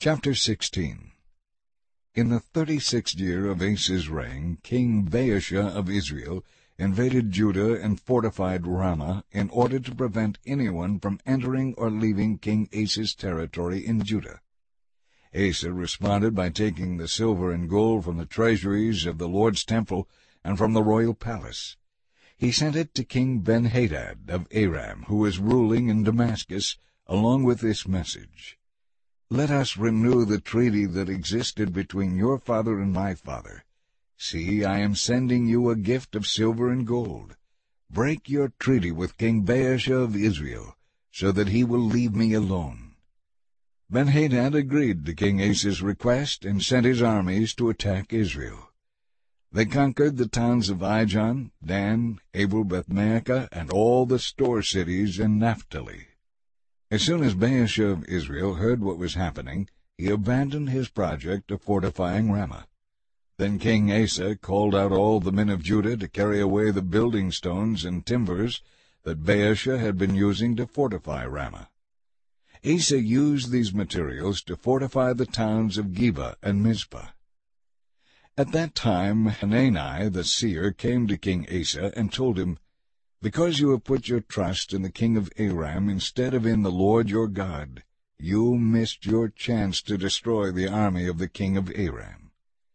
Chapter 16. In the 36th year of Asa's reign, King Baasha of Israel invaded Judah and fortified Ramah in order to prevent anyone from entering or leaving King Asa's territory in Judah. Asa responded by taking the silver and gold from the treasuries of the Lord's temple and from the royal palace. He sent it to King Ben-Hadad of Aram, who was ruling in Damascus, along with this message: "Let us renew the treaty that existed between your father and my father. See, I am sending you a gift of silver and gold. Break your treaty with King Baasha of Israel, so that he will leave me alone." Ben-Hadad agreed to King Asa's request and sent his armies to attack Israel. They conquered the towns of Ijon, Dan, Abel-Beth-maachah, and all the store cities in Naphtali. As soon as Baasha of Israel heard what was happening, he abandoned his project of fortifying Ramah. Then King Asa called out all the men of Judah to carry away the building stones and timbers that Baasha had been using to fortify Ramah. Asa used these materials to fortify the towns of Geba and Mizpah. At that time Hanani the seer came to King Asa and told him, "Because you have put your trust in the king of Aram instead of in the Lord your God, you missed your chance to destroy the army of the king of Aram.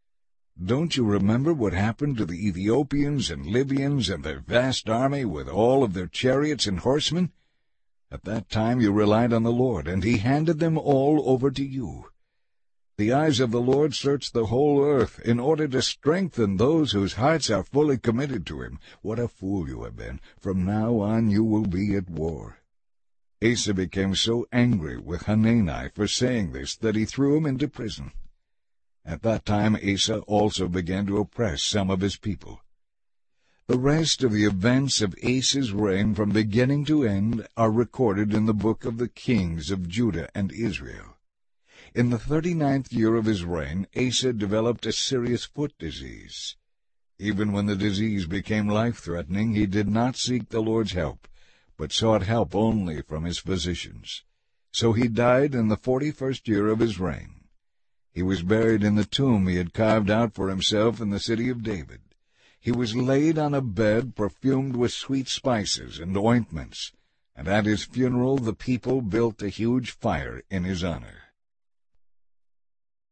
Don't you remember what happened to the Ethiopians and Libyans and their vast army with all of their chariots and horsemen? At that time you relied on the Lord, and he handed them all over to you. The eyes of the Lord search the whole earth in order to strengthen those whose hearts are fully committed to him. What a fool you have been! From now on you will be at war." Asa became so angry with Hanani for saying this that he threw him into prison. At that time Asa also began to oppress some of his people. The rest of the events of Asa's reign from beginning to end are recorded in the book of the kings of Judah and Israel. In the 39th year of his reign, Asa developed a serious foot disease. Even when the disease became life-threatening, he did not seek the Lord's help, but sought help only from his physicians. So he died in the 41st year of his reign. He was buried in the tomb he had carved out for himself in the city of David. He was laid on a bed perfumed with sweet spices and ointments, and at his funeral the people built a huge fire in his honor.